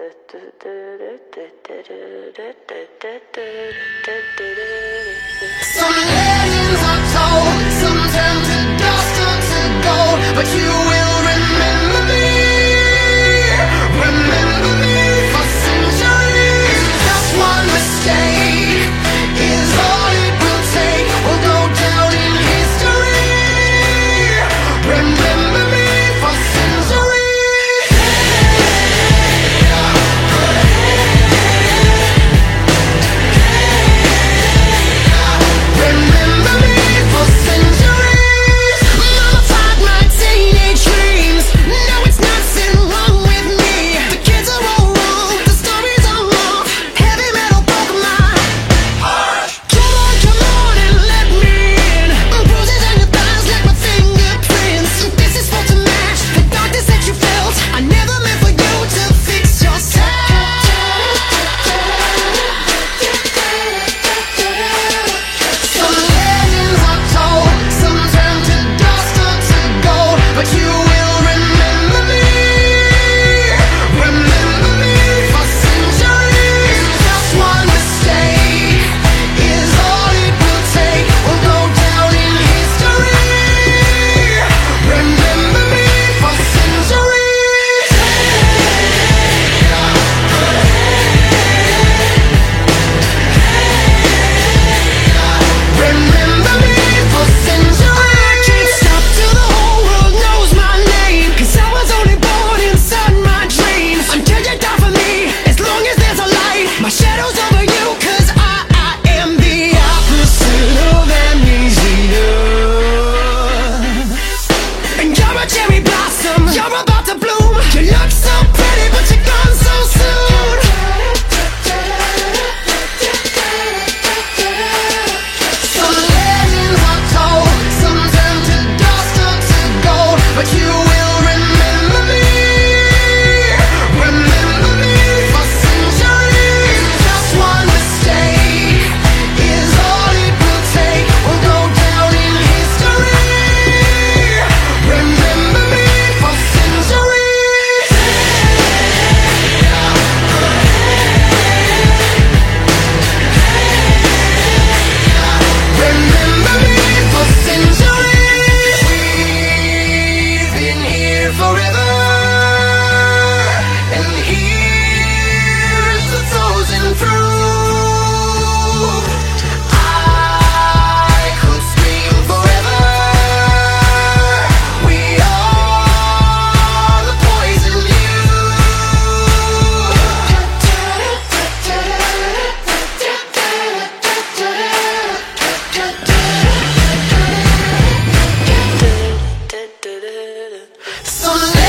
Some legends are told, some turn to dust or to gold, but you will remember me for centuries. Just one mistake is all it will take. We'll go down in history. Remember me for centuries. Remember me for centuries. Mama fought my teenage dreams. No, it's nothing wrong with me. The kids are all wrong, the stories are wrong. Heavy metal broke my heart. Come on and let me in. Bruises on your thighs like my fingerprints. This is for to match the darkness that you felt. I never meant for you to fix yourself. Some legends are told, some turn to dust or to gold, but you will remember me for centuries. Just one mistake is all it will take. We'll go down in history. Remember me for centuries. Remember me for centuries. I can't stop till the whole world knows my name, 'cause I was only born inside my dreams. Until you die for me, as long as there's a light, my shadow's over you, 'cause I am the opposite of amnesia. And you're a cherry blossom, you're about to bloom. You look so pretty, but you're gone so soon. Some legends are told, some turn to dust or to gold, but you will remember me for centuries. Just one mistake is all it will take. We'll go down in history. Remember me for centuries. Remember me for centuries. We've been here forever, and here's the thousand through. I could scream forever. We are the poison you. Some